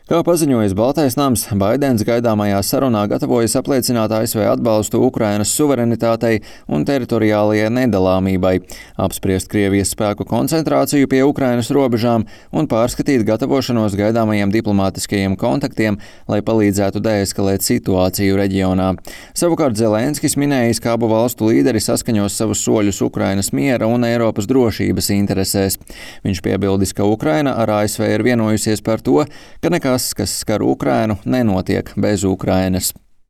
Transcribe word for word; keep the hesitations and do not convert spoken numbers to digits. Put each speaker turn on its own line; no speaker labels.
Kā paziņojis Baltais nams, Baidens gaidāmajā sarunā gatavojas apliecināt A S V atbalstu Ukrainas suverenitātei un teritoriālajai nedalāmībai, apspriest Krievijas spēku koncentrāciju pie Ukrainas robežām un pārskatīt gatavošanos gaidāmajiem diplomātiskajiem kontaktiem, lai palīdzētu deeskalēt situāciju reģionā. Savukārt Zelenskis minējis, ka abu valstu līderi saskaņos savus soļus Ukrainas miera un Eiropas drošības interesēs. Viņš piebildis, ka Ukraina ar A S V ir vienojusies par to, ka nekas, kas skar Ukrainu, nenotiek bez Ukrainas.